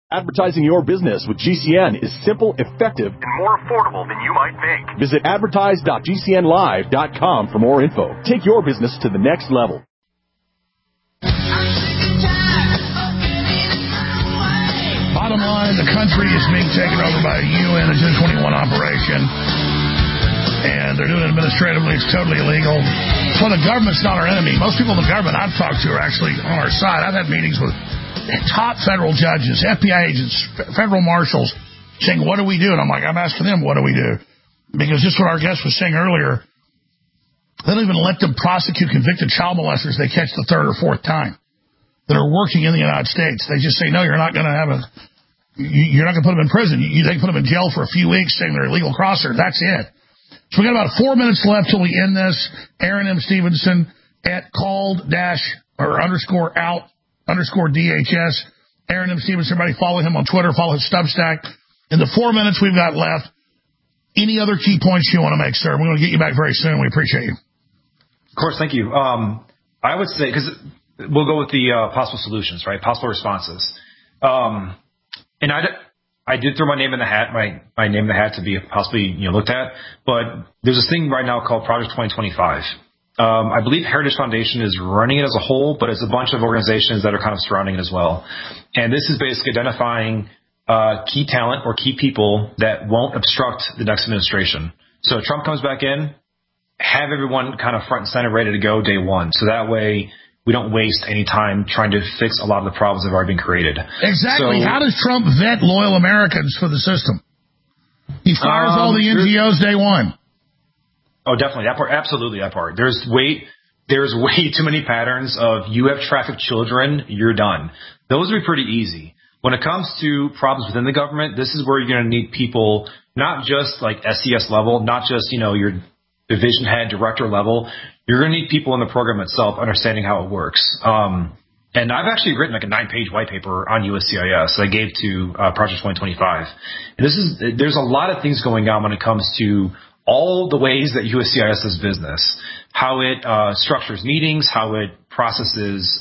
Advertising your business with GCN is simple, effective, and more affordable than you might think. Visit advertise.gcnlive.com for more info. Take your business to the next level. Bottom line, the country is being taken over by a UN Agenda 21 operation, and they're doing it administratively. It's totally illegal. So the government's not our enemy. Most people in the government I've talked to are actually on our side. I've had meetings with top federal judges, FBI agents, federal marshals, saying, what do we do? And I'm like, I'm asking them, what do we do? Because just what our guest was saying earlier, they don't even let them prosecute convicted child molesters they catch the third or fourth time that are working in the United States. They just say, no, you're not going to put them in prison. They can put them in jail for a few weeks saying they're illegal crossers. That's it. So we got about 4 minutes left till we end this. Aaron M. Stevenson at called-out_DHS. Aaron M. Stevenson, everybody follow him on Twitter, follow his Substack. In the 4 minutes we've got left, any other key points you want to make, sir? We're going to get you back very soon. We appreciate you. Of course, thank you. I would say, because we'll go with the possible solutions, right? Possible responses. And I did throw my name in the hat, my name in the hat to be possibly looked at. But there's this thing right now called Project 2025. I believe Heritage Foundation is running it as a whole, but it's a bunch of organizations that are kind of surrounding it as well. And this is basically identifying key talent or key people that won't obstruct the next administration. So if Trump comes back in, have everyone kind of front and center ready to go day one. So that way we don't waste any time trying to fix a lot of the problems that have already been created. Exactly. So, how does Trump vet loyal Americans for the system? He fires all the NGOs day one. Oh, definitely. That part. Absolutely. That part. There's way too many patterns of you have trafficked children, you're done. Those would be pretty easy. When it comes to problems within the government, this is where you're going to need people, not just like SES level, not just, your division head, director level. You're going to need people in the program itself understanding how it works. And I've actually written like a 9-page white paper on USCIS that I gave to Project 2025. And there's a lot of things going on when it comes to all the ways that USCIS does business, how it structures meetings, how it processes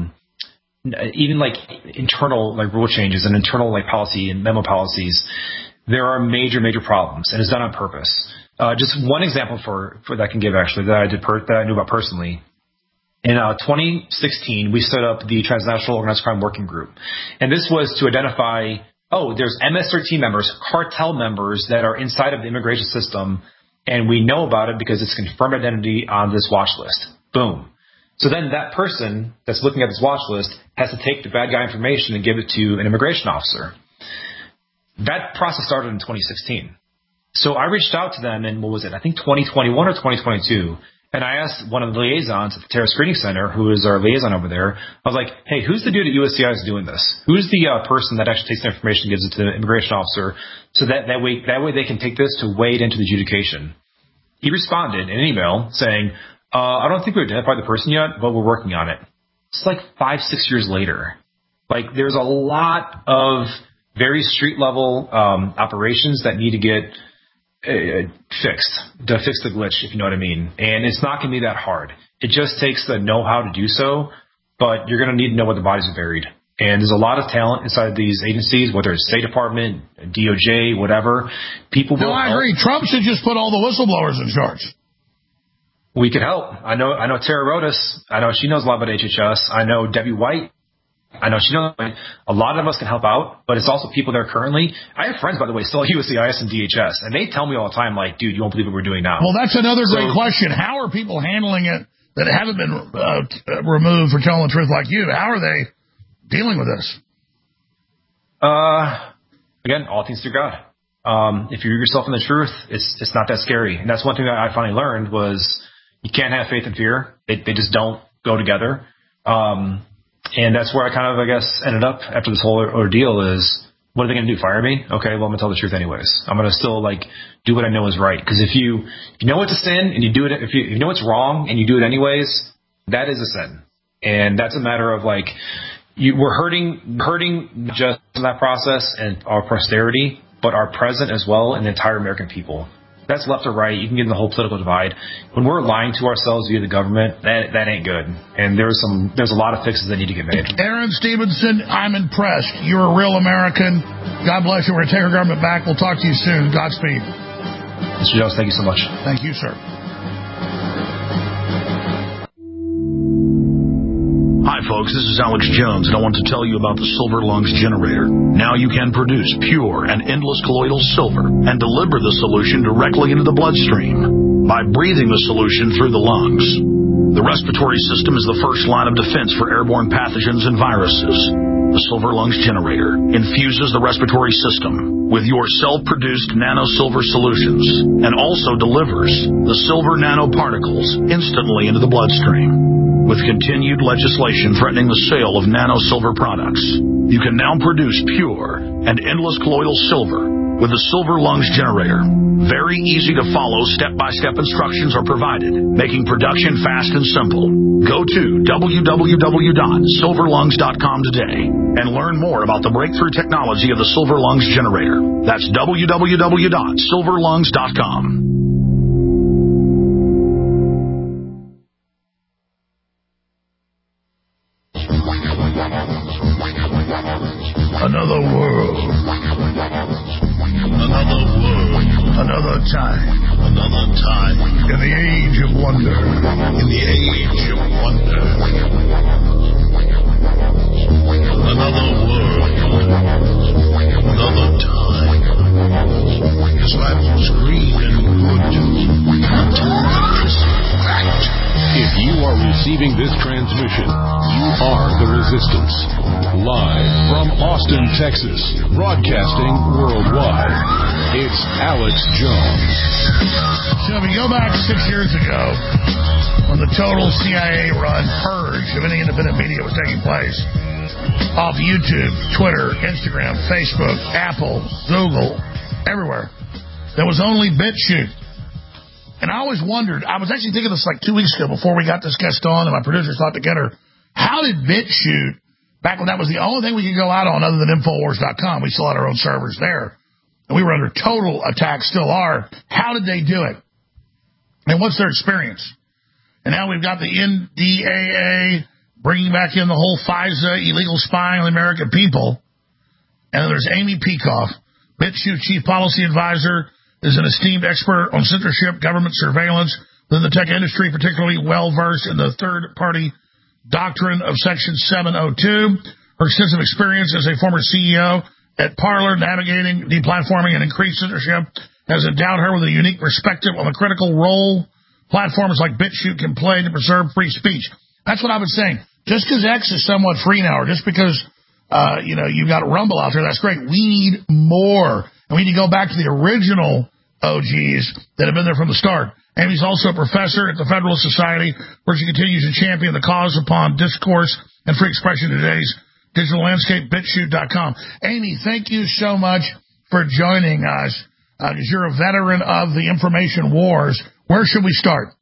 even like internal like rule changes and internal like policy and memo policies. There are major problems, and it's done on purpose. Just one example for that I can give actually that I knew about personally. In 2016, we set up the Transnational Organized Crime Working Group, and this was to identify there's MS-13 members, cartel members that are inside of the immigration system, and we know about it because it's confirmed identity on this watch list. Boom. So then that person that's looking at this watch list has to take the bad guy information and give it to an immigration officer. That process started in 2016. So I reached out to them in, I think 2021 or 2022, and I asked one of the liaisons at the Terror Screening Center, who is our liaison over there, I was like, hey, who's the dude at USCIS doing this? Who's the person that actually takes the information and gives it to the immigration officer so that way they can take this to weigh it into the adjudication? He responded in an email saying, I don't think we've identified the person yet, but we're working on it. It's like 5-6 years later. Like there's a lot of very street level operations that need to get fixed, to fix the glitch, if you know what I mean. And it's not going to be that hard. It just takes the know-how to do so, but you're going to need to know where the bodies are buried. And there's a lot of talent inside these agencies, whether it's State Department, DOJ, whatever. People will I agree. Trump should just put all the whistleblowers in charge. We could help. I know Tara Rodas. I know she knows a lot about HHS. I know Debbie White. I know she knows. A lot of us can help out, but it's also people there currently. I have friends, by the way, still at USCIS and DHS, and they tell me all the time, like, dude, you won't believe what we're doing now. Well, that's another great question. How are people handling it that haven't been removed for telling the truth like you? How are they dealing with this? Again, all things through God. If you root yourself in the truth, it's not that scary. And that's one thing that I finally learned was you can't have faith and fear. They just don't go together. And that's where I kind of, I guess, ended up after this whole ordeal is, what are they going to do? Fire me? Okay, well, I'm going to tell the truth anyways. I'm going to still, do what I know is right. Because if you know it's a sin and you do it, if you know it's wrong and you do it anyways, that is a sin. And that's a matter of, we're hurting just that process and our posterity, but our present as well and the entire American people. that's left or right. You can get in the whole political divide. When we're lying to ourselves via the government, that ain't good. And there's a lot of fixes that need to get made. Aaron Stevenson, I'm impressed. You're a real American. God bless you. We're going to take our government back. We'll talk to you soon. Godspeed. Mr. Jones, thank you so much. Thank you, sir. Hi, folks. This is Alex Jones, and I want to tell you about the Silver Lungs generator. Now you can produce pure and endless colloidal silver and deliver the solution directly into the bloodstream by breathing the solution through the lungs. The respiratory system is the first line of defense for airborne pathogens and viruses. The Silver Lungs generator infuses the respiratory system with your self-produced nano-silver solutions and also delivers the silver nanoparticles instantly into the bloodstream. With continued legislation threatening the sale of nano-silver products, you can now produce pure and endless colloidal silver with the Silver Lungs generator. Very easy to follow, step-by-step instructions are provided, making production fast and simple. Go to www.silverlungs.com today and learn more about the breakthrough technology of the Silver Lungs generator. That's www.silverlungs.com. Another world. Another world. Another time. Another time. In the age of wonder. In the age of wonder. Another world. Another time. His life was green and good until it was cracked. If you are receiving this transmission, you are the Resistance. Live from Austin, Texas, broadcasting worldwide, it's Alex Jones. So if you go back 6 years ago, when the total CIA-run purge of any independent media was taking place, off YouTube, Twitter, Instagram, Facebook, Apple, Google, everywhere, there was only BitChute. And I always wondered, I was actually thinking this like 2 weeks ago before we got this guest on and my producers thought together, how did BitChute, back when that was the only thing we could go out on other than Infowars.com, we still had our own servers there, and we were under total attack, still are, how did they do it? And what's their experience? And now we've got the NDAA bringing back in the whole FISA, illegal spying on the American people. And there's Amy Peikoff, BitChute Chief Policy Advisor, is an esteemed expert on censorship, government surveillance within the tech industry, particularly well-versed in the third-party doctrine of Section 702. Her extensive experience as a former CEO at Parler, navigating, deplatforming, and increased censorship has endowed her with a unique perspective on the critical role platforms like BitChute can play to preserve free speech. That's what I was saying. Just because X is somewhat free now, or just because you've got Rumble out there, that's great. We need more. And we need to go back to the original OGs that have been there from the start. Amy's also a professor at the Federalist Society, where she continues to champion the cause upon discourse and free expression in today's digital landscape, bitchute.com. Amy, thank you so much for joining us, because you're a veteran of the information wars. Where should we start?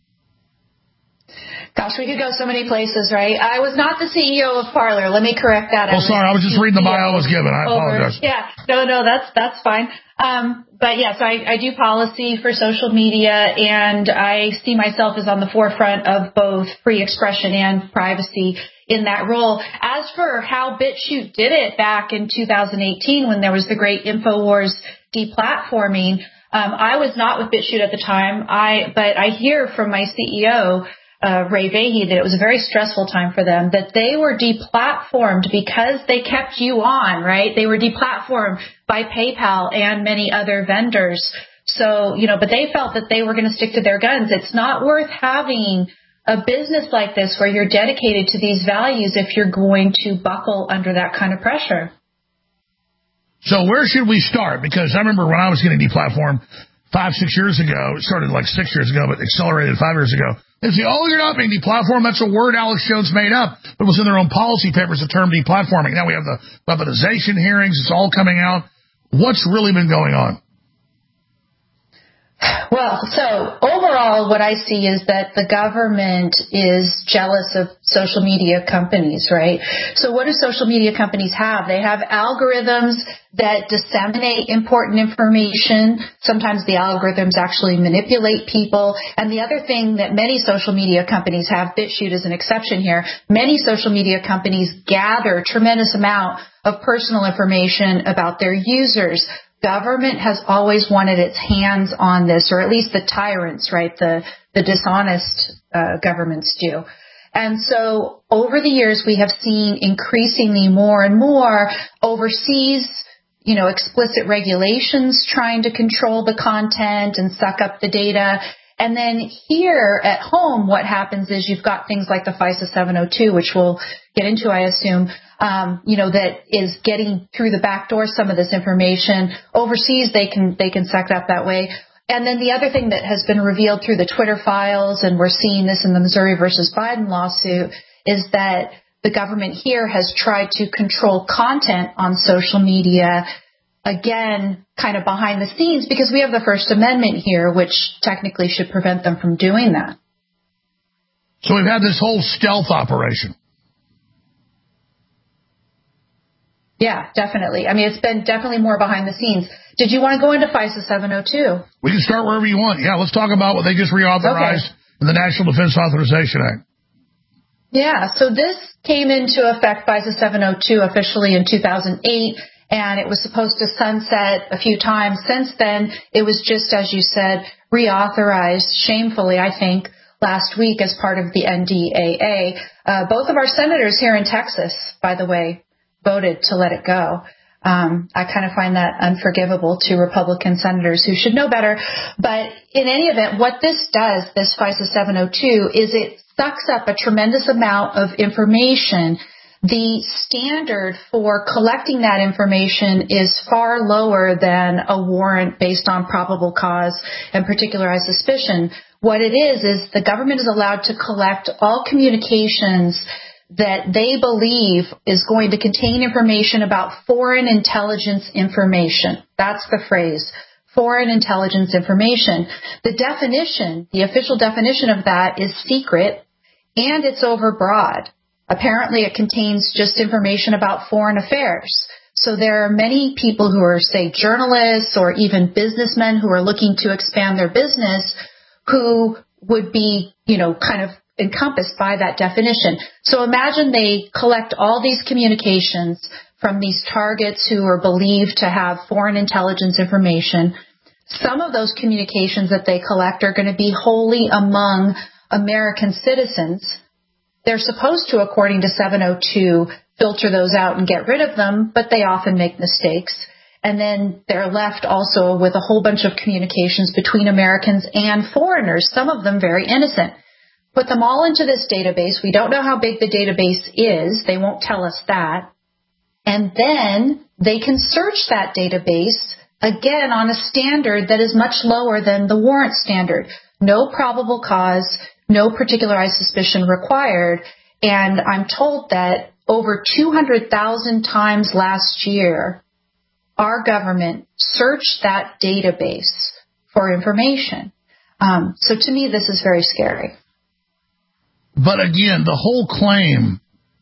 Gosh, we could go so many places, right? I was not the CEO of Parler. Let me correct that. Oh, sorry. I was just reading the bio I was given. I apologize. Yeah. No, that's fine. But yes, I do policy for social media, and I see myself as on the forefront of both free expression and privacy in that role. As for how BitChute did it back in 2018 when there was the great InfoWars deplatforming, I was not with BitChute at the time. But I hear from my CEO, Ray Vahey, that it was a very stressful time for them, that they were deplatformed because they kept you on, right? They were deplatformed by PayPal and many other vendors. So, but they felt that they were going to stick to their guns. It's not worth having a business like this where you're dedicated to these values if you're going to buckle under that kind of pressure. So where should we start? Because I remember when I was getting deplatformed 5-6 years ago, it started like 6 years ago, but accelerated 5 years ago. They say, oh, you're not being deplatformed. That's a word Alex Jones made up. It was in their own policy papers, the term deplatforming. Now we have the weaponization hearings. It's all coming out. What's really been going on? Well, so overall, what I see is that the government is jealous of social media companies, right? So what do social media companies have? They have algorithms that disseminate important information. Sometimes the algorithms actually manipulate people. And the other thing that many social media companies have, BitChute is an exception here, many social media companies gather a tremendous amount of personal information about their users. Government has always wanted its hands on this, or at least the tyrants, right? The dishonest governments do. And so over the years, we have seen increasingly more and more overseas, explicit regulations trying to control the content and suck up the data. And then here at home, what happens is you've got things like the FISA 702, which we'll get into, I assume, that is getting through the back door some of this information. Overseas, they can suck it up that way. And then the other thing that has been revealed through the Twitter files, and we're seeing this in the Missouri versus Biden lawsuit, is that the government here has tried to control content on social media, again, kind of behind the scenes, because we have the First Amendment here, which technically should prevent them from doing that. So we've had this whole stealth operation. Yeah, definitely. I mean, it's been definitely more behind the scenes. Did you want to go into FISA 702? We can start wherever you want. Yeah, let's talk about what they just reauthorized in the National Defense Authorization Act. Yeah, so this came into effect, FISA 702, officially in 2008, and it was supposed to sunset a few times. Since then, it was just, as you said, reauthorized, shamefully, I think, last week as part of the NDAA. Both of our senators here in Texas, by the way, voted to let it go. I kind of find that unforgivable to Republican senators who should know better. But in any event, what this does, this FISA 702, is it sucks up a tremendous amount of information. The standard for collecting that information is far lower than a warrant based on probable cause and particularized suspicion. What it is the government is allowed to collect all communications that they believe is going to contain information about foreign intelligence information. That's the phrase, foreign intelligence information. The definition, the official definition of that is secret, and it's overbroad. Apparently, it contains just information about foreign affairs. So there are many people who are, say, journalists or even businessmen who are looking to expand their business who would be, kind of encompassed by that definition. So imagine they collect all these communications from these targets who are believed to have foreign intelligence information. Some of those communications that they collect are going to be wholly among American citizens. They're supposed to, according to 702, filter those out and get rid of them, but they often make mistakes. And then they're left also with a whole bunch of communications between Americans and foreigners, some of them very innocent. Put them all into this database. We don't know how big the database is. They won't tell us that. And then they can search that database, again, on a standard that is much lower than the warrant standard. No probable cause, no particularized suspicion required. And I'm told that over 200,000 times last year, our government searched that database for information. So to me, this is very scary. But again, the whole claim,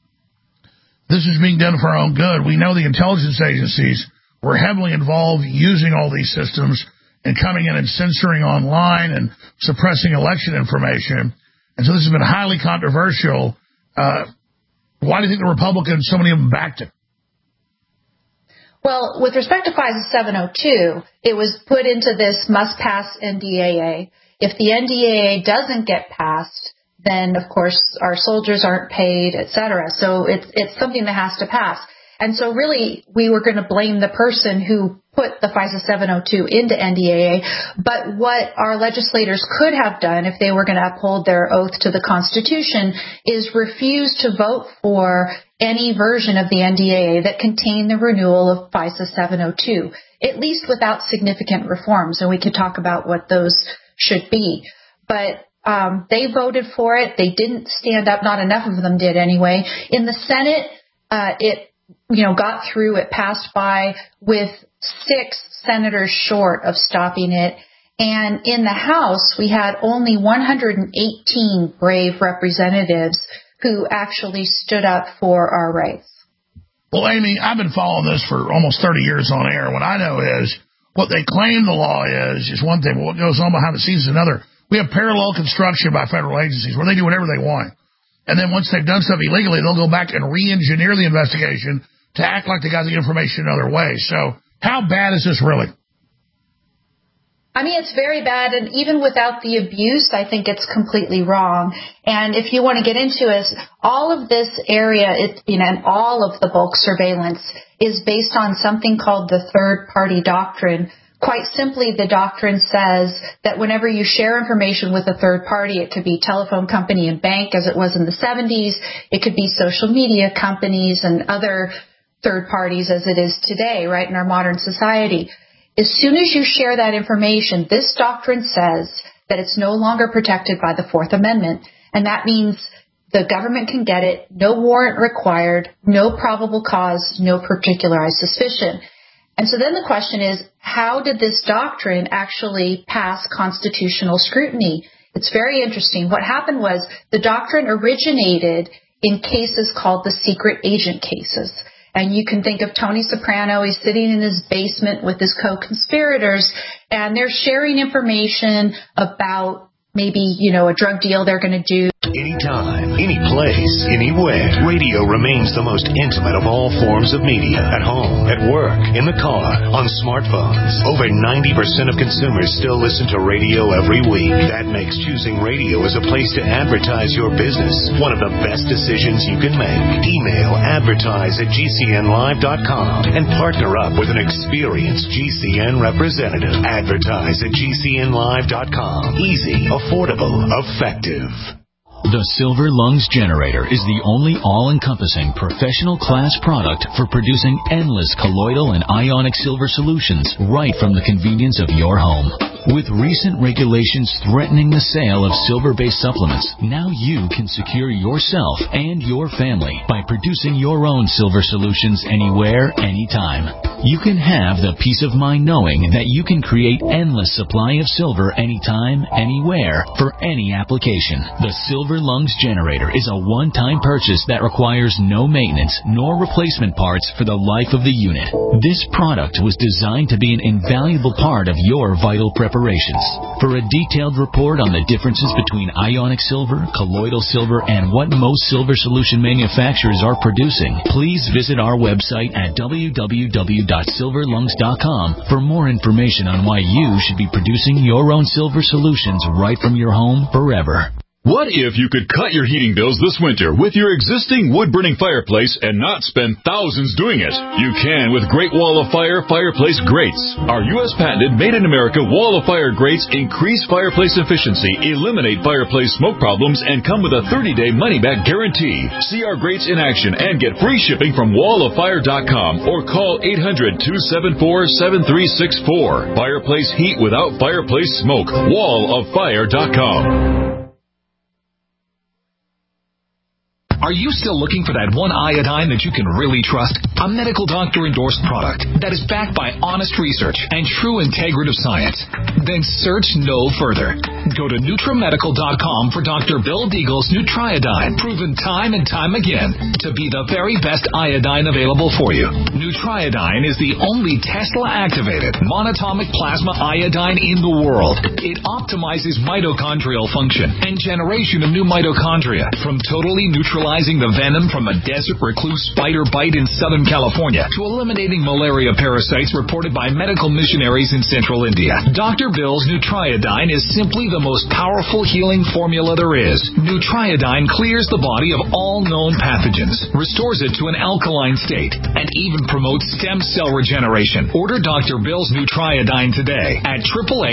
this is being done for our own good. We know the intelligence agencies were heavily involved using all these systems and coming in and censoring online and suppressing election information. And so this has been highly controversial. Why do you think the Republicans, so many of them backed it? Well, with respect to FISA 702, it was put into this must-pass NDAA. If the NDAA doesn't get passed, then, of course, our soldiers aren't paid, et cetera. So it's something that has to pass. And so really, we were going to blame the person who put the FISA 702 into NDAA. But what our legislators could have done if they were going to uphold their oath to the Constitution is refuse to vote for any version of the NDAA that contained the renewal of FISA 702, at least without significant reforms. And we could talk about what those should be. But they voted for it. They didn't stand up. Not enough of them did anyway. In the Senate, it got through. It passed by with 6 senators short of stopping it. And in the House, we had only 118 brave representatives who actually stood up for our rights. Well, Amy, I've been following this for almost 30 years on air. What I know is what they claim the law is one thing, but what goes on behind the scenes is another. We have parallel construction by federal agencies where they do whatever they want. And then once they've done stuff illegally, they'll go back and re-engineer the investigation to act like they got the information in other ways. So how bad is this really? I mean, it's very bad, and even without the abuse, I think it's completely wrong. And if you want to get into it, all of this area, and all of the bulk surveillance is based on something called the third-party doctrine. Quite simply, the doctrine says that whenever you share information with a third party, it could be telephone company and bank, as it was in the 70s. It could be social media companies and other third parties, as it is today, right, in our modern society. As soon as you share that information, this doctrine says that it's no longer protected by the Fourth Amendment. And that means the government can get it, no warrant required, no probable cause, no particularized suspicion. And so then the question is, how did this doctrine actually pass constitutional scrutiny? It's very interesting. What happened was the doctrine originated in cases called the secret agent cases. And you can think of Tony Soprano. He's sitting in his basement with his co-conspirators, and they're sharing information about maybe, a drug deal they're going to do. Anytime, any place, anywhere. Radio remains the most intimate of all forms of media. At home, at work, in the car, on smartphones. Over 90% of consumers still listen to radio every week. That makes choosing radio as a place to advertise your business one of the best decisions you can make. Email advertise@gcnlive.com and partner up with an experienced GCN representative. Advertise@gcnlive.com. Easy, affordable, effective. The Silver Lungs Generator is the only all-encompassing professional-class product for producing endless colloidal and ionic silver solutions right from the convenience of your home. With recent regulations threatening the sale of silver-based supplements, now you can secure yourself and your family by producing your own silver solutions anywhere, anytime. You can have the peace of mind knowing that you can create endless supply of silver anytime, anywhere, for any application. The Silver Lungs Generator is a one-time purchase that requires no maintenance nor replacement parts for the life of the unit. This product was designed to be an invaluable part of your vital preparations. For a detailed report on the differences between ionic silver, colloidal silver, and what most silver solution manufacturers are producing, please visit our website at www.silverlungs.com for more information on why you should be producing your own silver solutions right from your home forever. What if you could cut your heating bills this winter with your existing wood-burning fireplace and not spend thousands doing it? You can with Great Wall of Fire fireplace grates. Our U.S. patented made-in-America Wall of Fire grates increase fireplace efficiency, eliminate fireplace smoke problems, and come with a 30-day money-back guarantee. See our grates in action and get free shipping from walloffire.com or call 800-274-7364. Fireplace heat without fireplace smoke. walloffire.com. Are you still looking for that one iodine that you can really trust? A medical doctor-endorsed product that is backed by honest research and true integrative science? Then search no further. Go to NutriMedical.com for Dr. Bill Deagle's Nutriodine, proven time and time again to be the very best iodine available for you. Nutriodine is the only Tesla-activated monatomic plasma iodine in the world. It optimizes mitochondrial function and generation of new mitochondria from totally neutralizing the venom from a desert recluse spider bite in Southern California to eliminating malaria parasites reported by medical missionaries in Central India. Dr. Bill's Nutriodine is simply the most powerful healing formula there is. Nutriodine clears the body of all known pathogens, restores it to an alkaline state, and even promotes stem cell regeneration. Order Dr. Bill's Nutriodine today at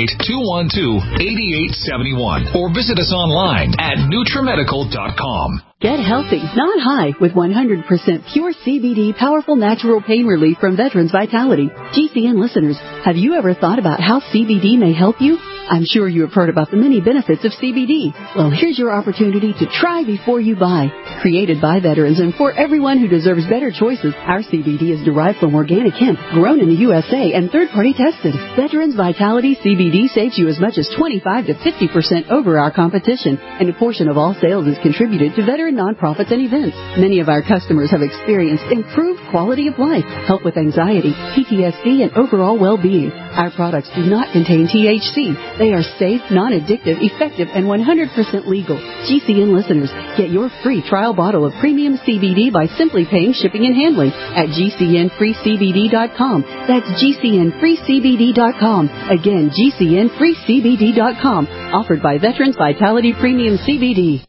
888-212-8871 or visit us online at NutriMedical.com. Get healthy, not high, with 100% pure CBD powerful natural pain relief from Veterans Vitality. GCN listeners, have you ever thought about how CBD may help you? I'm sure you have heard about the many benefits of CBD. Well, here's your opportunity to try before you buy. Created by veterans and for everyone who deserves better choices, our CBD is derived from organic hemp, grown in the USA and third-party tested. Veterans Vitality CBD saves you as much as 25 to 50% over our competition, and a portion of all sales is contributed to veteran nonprofits and events. Many of our customers have experienced improved quality of life, help with anxiety, PTSD, and overall well-being. Our products do not contain THC. They are safe, non-addictive, effective, and 100% legal. GCN listeners, get your free trial bottle of premium CBD by simply paying shipping and handling at GCNFreeCBD.com. That's GCNFreeCBD.com. Again, GCNFreeCBD.com. Offered by Veterans Vitality Premium CBD.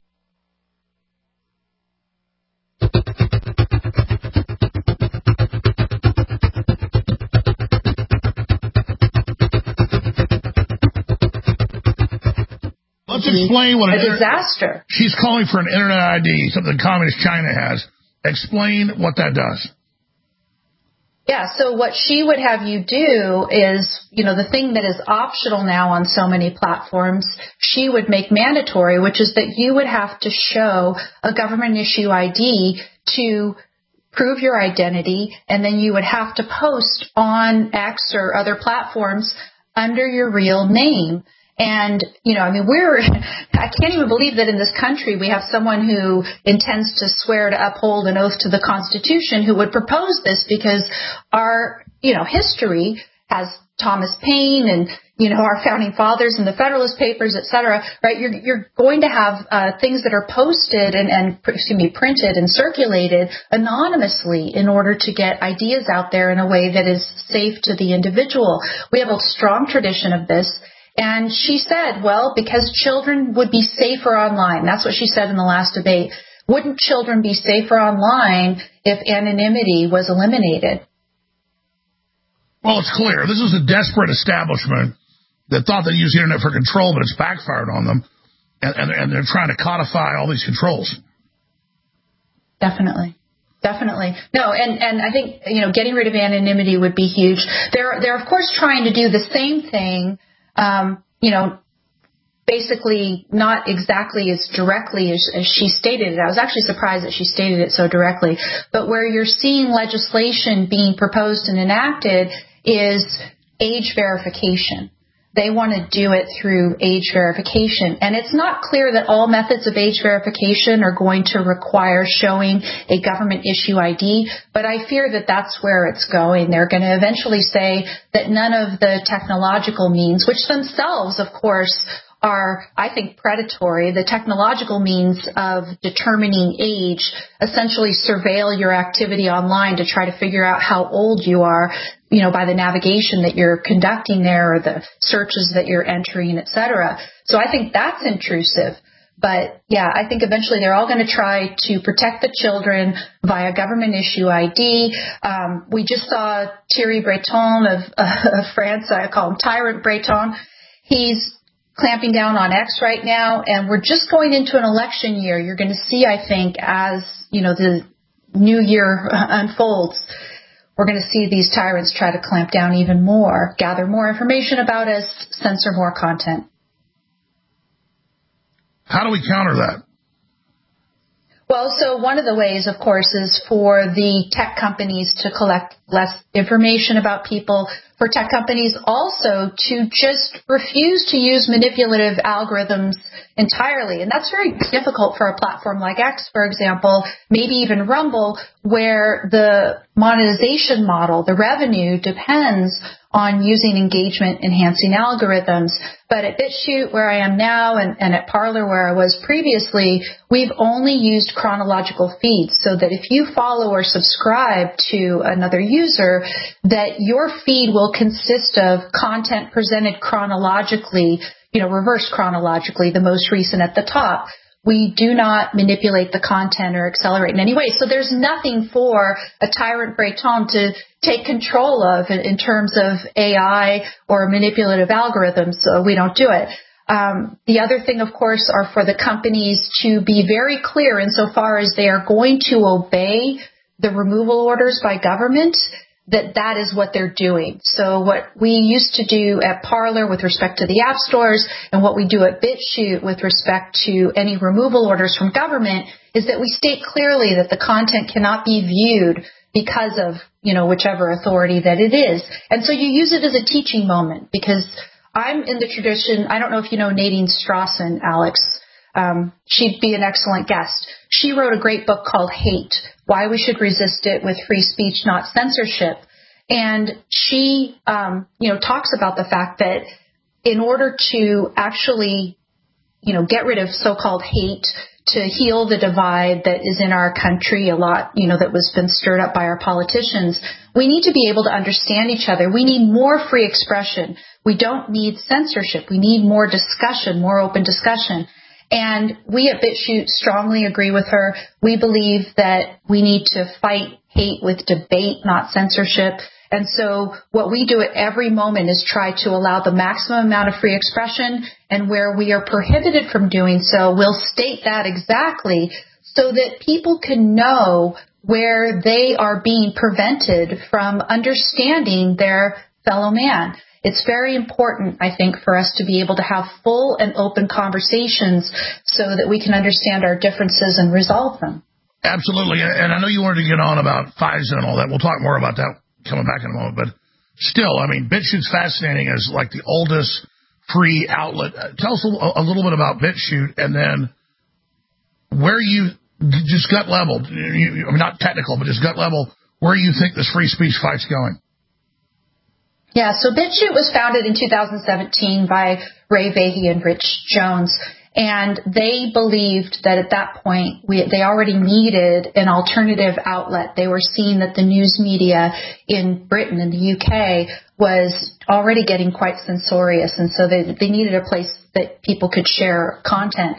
Let's explain what a disaster. She's calling for an internet ID, something communist China has. Explain what that does. Yeah, so what she would have you do is, the thing that is optional now on so many platforms, she would make mandatory, which is that you would have to show a government issue ID to prove your identity, and then you would have to post on X or other platforms under your real name. And, I can't even believe that in this country we have someone who intends to swear to uphold an oath to the Constitution who would propose this, because our, history has Thomas Paine and, our founding fathers and the Federalist Papers, et cetera, right? You're going to have things that are posted and printed and circulated anonymously in order to get ideas out there in a way that is safe to the individual. We have a strong tradition of this. And she said, well, because children would be safer online. That's what she said in the last debate. Wouldn't children be safer online if anonymity was eliminated? Well, it's clear. This is a desperate establishment that thought they'd use the internet for control, but it's backfired on them. And they're trying to codify all these controls. Definitely. No, and I think, getting rid of anonymity would be huge. They're of course trying to do the same thing. Basically not exactly as directly as she stated it. I was actually surprised that she stated it so directly. But where you're seeing legislation being proposed and enacted is age verification. They want to do it through age verification. And it's not clear that all methods of age verification are going to require showing a government issue ID, but I fear that that's where it's going. They're going to eventually say that none of the technological means, which themselves, of course, are, I think, predatory. The technological means of determining age essentially surveil your activity online to try to figure out how old you are, by the navigation that you're conducting there or the searches that you're entering, et cetera. So I think that's intrusive. But, yeah, I think eventually they're all going to try to protect the children via government issue ID. We just saw Thierry Breton of France. I call him Tyrant Breton. He's clamping down on X right now, and we're just going into an election year. You're going to see, I think, as, the new year unfolds, we're going to see these tyrants try to clamp down even more, gather more information about us, censor more content. How do we counter that? Well, so one of the ways, of course, is for the tech companies to collect less information about people, for tech companies also to just refuse to use manipulative algorithms entirely. And that's very difficult for a platform like X, for example, maybe even Rumble, where the monetization model, the revenue, depends on using engagement-enhancing algorithms. But at BitChute, where I am now, and at Parler, where I was previously, we've only used chronological feeds, so that if you follow or subscribe to another user, that your feed will consist of content presented chronologically, reverse chronologically, the most recent at the top. We do not manipulate the content or accelerate in any way. So there's nothing for a Tyrant Breton to take control of in terms of AI or manipulative algorithms. So we don't do it. The other thing, of course, are for the companies to be very clear insofar as they are going to obey the removal orders by government, that is what they're doing. So what we used to do at Parler with respect to the app stores and what we do at BitChute with respect to any removal orders from government is that we state clearly that the content cannot be viewed because of, whichever authority that it is. And so you use it as a teaching moment, because I'm in the tradition, I don't know if you know Nadine Strawson, Alex. She'd be an excellent guest. She wrote a great book called Hate, Why We Should Resist It with Free Speech, Not Censorship. And she, talks about the fact that in order to actually, get rid of so-called hate, to heal the divide that is in our country, a lot, that was been stirred up by our politicians, we need to be able to understand each other. We need more free expression. We don't need censorship. We need more discussion, more open discussion. And we at BitChute strongly agree with her. We believe that we need to fight hate with debate, not censorship. And so what we do at every moment is try to allow the maximum amount of free expression, and where we are prohibited from doing so, we'll state that exactly so that people can know where they are being prevented from understanding their fellow man. It's very important, I think, for us to be able to have full and open conversations so that we can understand our differences and resolve them. Absolutely. And I know you wanted to get on about FISA and all that. We'll talk more about that coming back in a moment. But still, BitChute's fascinating as like the oldest free outlet. Tell us a little bit about BitChute, and then where you, just gut level, not technical, but just gut level, where you think this free speech fight's going. Yeah, so BitChute was founded in 2017 by Ray Vahey and Rich Jones, and they believed that at that point they already needed an alternative outlet. They were seeing that the news media in Britain and the UK was already getting quite censorious, and so they needed a place that people could share content.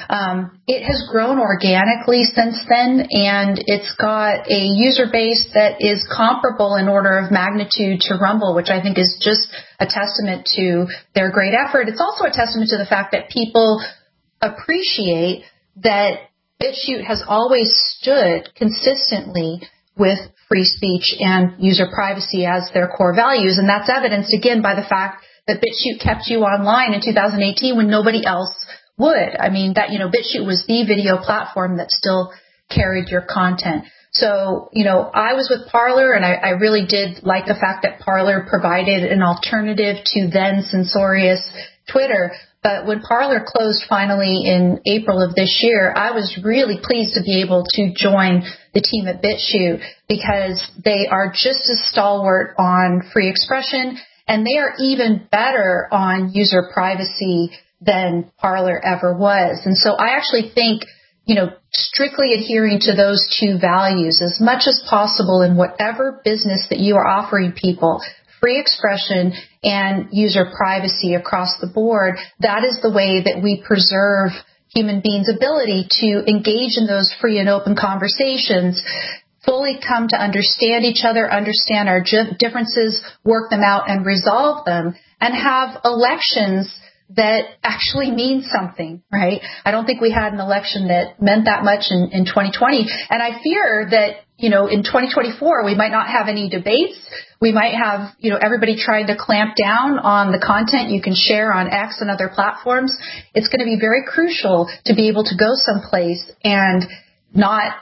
It has grown organically since then, and it's got a user base that is comparable in order of magnitude to Rumble, which I think is just a testament to their great effort. It's also a testament to the fact that people appreciate that BitChute has always stood consistently with free speech and user privacy as their core values, and that's evidenced again by the fact that BitChute kept you online in 2018 when nobody else would. BitChute was the video platform that still carried your content. So, I was with Parler, and I really did like the fact that Parler provided an alternative to then censorious Twitter. But when Parler closed finally in April of this year, I was really pleased to be able to join the team at BitChute, because they are just as stalwart on free expression, and they are even better on user privacy than Parler ever was. And so I actually think, strictly adhering to those two values as much as possible in whatever business that you are offering people, free expression and user privacy across the board, that is the way that we preserve human beings' ability to engage in those free and open conversations, fully come to understand each other, understand our differences, work them out and resolve them, and have elections that actually mean something, right? I don't think we had an election that meant that much in 2020. And I fear that, in 2024, we might not have any debates. We might have, everybody trying to clamp down on the content you can share on X and other platforms. It's going to be very crucial to be able to go someplace and not,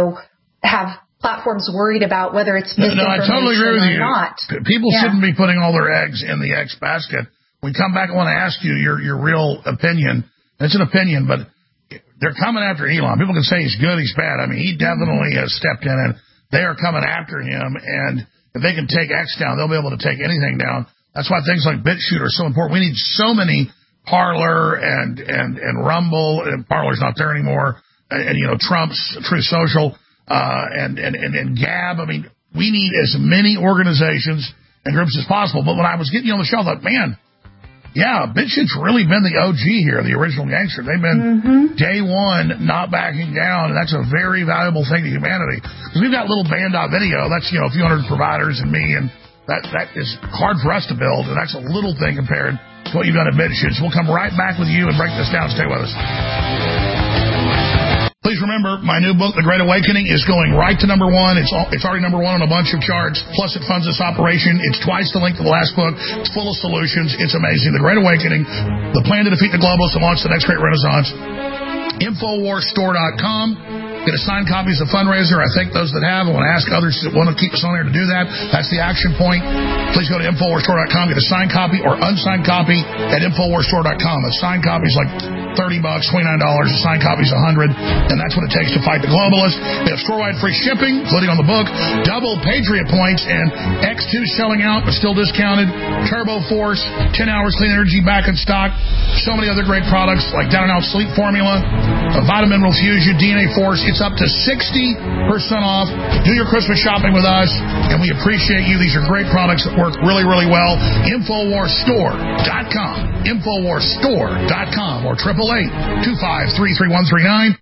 have platforms worried about whether it's misinformation I totally agree with you. Or not. People shouldn't be putting all their eggs in the X basket. We come back, I want to ask you your real opinion. It's an opinion, but they're coming after Elon. People can say he's good, he's bad. He definitely has stepped in, and they are coming after him. And if they can take X down, they'll be able to take anything down. That's why things like BitChute are so important. We need so many Parler and Rumble, and Parler's not there anymore, and Trump's Truth Social, and Gab. We need as many organizations and groups as possible. But when I was getting you on the show, I thought, man, yeah, BitChute's really been the OG here, the original gangster. They've been day one not backing down, and that's a very valuable thing to humanity. Because we've got little band.video, that's, a few hundred providers and me, and that is hard for us to build, and that's a little thing compared to what you've done at BitChute. So we'll come right back with you and break this down. Stay with us. Please remember, my new book, The Great Awakening, is going right to number 1. It's already number 1 on a bunch of charts. Plus, it funds this operation. It's twice the length of the last book. It's full of solutions. It's amazing. The Great Awakening, the plan to defeat the globalists and launch the next great renaissance. InfoWarsStore.com. Get a signed copies of Fundraiser. I thank those that have. I want to ask others that want to keep us on there to do that. That's the action point. Please go to InfoWarsStore.com. Get a signed copy or unsigned copy at InfoWarsStore.com. A signed copy is like $30, $29. A signed copy is $100. And that's what it takes to fight the globalists. They have store-wide free shipping, including on the book. Double Patriot points and X2 selling out but still discounted. Turbo Force, 10 hours clean energy back in stock. So many other great products like Down and Out Sleep Formula, Vitamin Mineral Fusion, DNA Force. It's up to 60% off. Do your Christmas shopping with us, and we appreciate you. These are great products that work really, really well. InfoWarsStore.com. InfoWarsStore.com or 888-253-3139.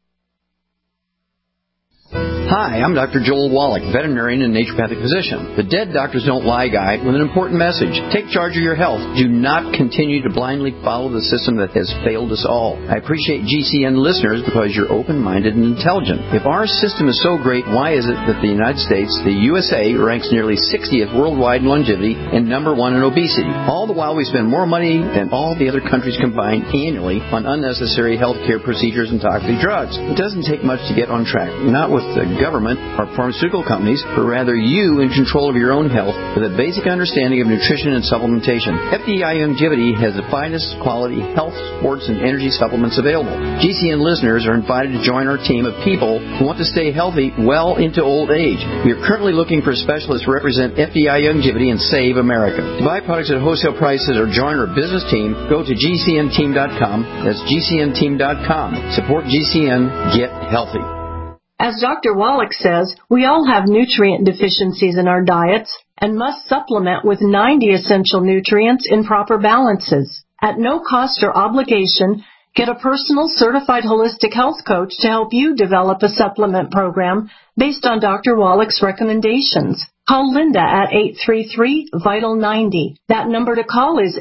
Hi, I'm Dr. Joel Wallach, veterinarian and naturopathic physician. The Dead Doctors Don't Lie guy with an important message. Take charge of your health. Do not continue to blindly follow the system that has failed us all. I appreciate GCN listeners because you're open-minded and intelligent. If our system is so great, why is it that the United States, the USA, ranks nearly 60th worldwide in longevity and number 1 in obesity? All the while we spend more money than all the other countries combined annually on unnecessary healthcare procedures and toxic drugs. It doesn't take much to get on track. Not with the government or pharmaceutical companies, but rather you in control of your own health with a basic understanding of nutrition and supplementation. FDI Longevity has the finest quality health, sports, and energy supplements available. GCN listeners are invited to join our team of people who want to stay healthy well into old age. We are currently looking for specialists to represent FDI Longevity and Save America. To buy products at wholesale prices or join our business team, go to GCNteam.com. That's GCNteam.com. Support GCN. Get healthy. As Dr. Wallach says, we all have nutrient deficiencies in our diets and must supplement with 90 essential nutrients in proper balances. At no cost or obligation, get a personal certified holistic health coach to help you develop a supplement program based on Dr. Wallach's recommendations. Call Linda at 833-VITAL-90. That number to call is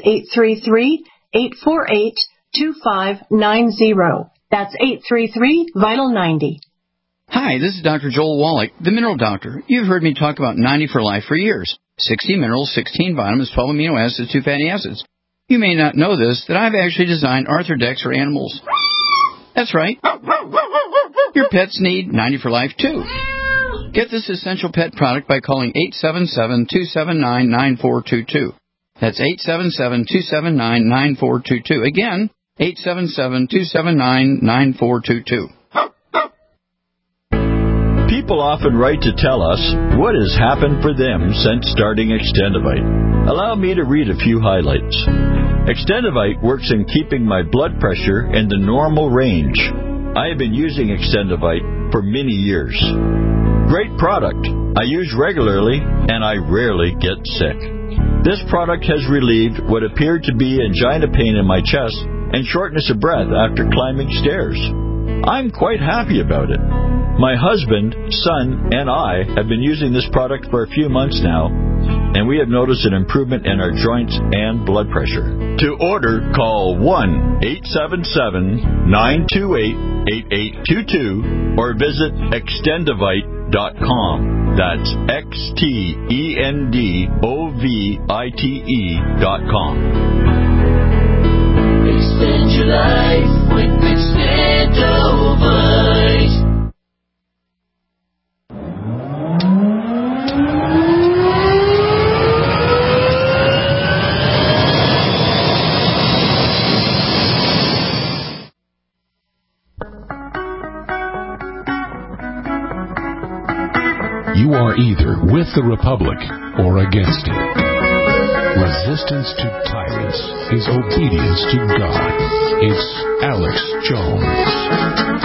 833-848-2590. That's 833-VITAL-90. Hi, this is Dr. Joel Wallach, the Mineral Doctor. You've heard me talk about 90 for Life for years. 60 minerals, 16 vitamins, 12 amino acids, 2 fatty acids. You may not know this, that I've actually designed Arthrodex for animals. That's right. Your pets need 90 for Life, too. Get this essential pet product by calling 877-279-9422. That's 877-279-9422. Again, 877-279-9422. People often write to tell us what has happened for them since starting Extendivite. Allow me to read a few highlights. Extendivite works in keeping my blood pressure in the normal range. I have been using Extendivite for many years. Great product. I use regularly and I rarely get sick. This product has relieved what appeared to be angina pain in my chest and shortness of breath after climbing stairs. I'm quite happy about it. My husband, son, and I have been using this product for a few months now, and we have noticed an improvement in our joints and blood pressure. To order, call 1-877-928-8822 or visit Extendivite.com. That's XTENDOVITE.com. Extend your life with Extendivite. You are either with the Republic or against it. Resistance to tyrants is obedience to God. It's Alex Jones.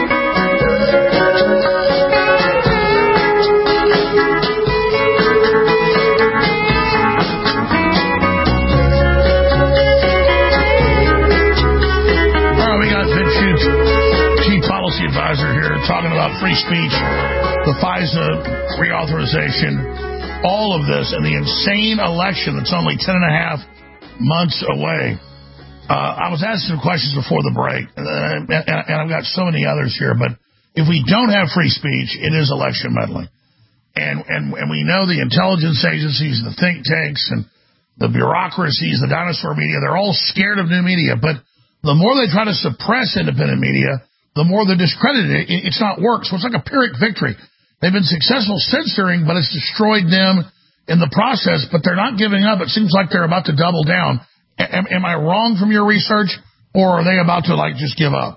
Advisor here talking about free speech, the FISA reauthorization, all of this, and the insane election that's only 10 and a half months away. I was asking some questions before the break, and I've got so many others here, but if we don't have free speech, it is election meddling. And we know the intelligence agencies, the think tanks, and the bureaucracies, the dinosaur media, they're all scared of new media. But the more they try to suppress independent media, the more they're discredited. It's not worked. So it's like a Pyrrhic victory. They've been successful censoring, but it's destroyed them in the process. But they're not giving up. It seems like they're about to double down. Am I wrong from your research, or are they about to, just give up?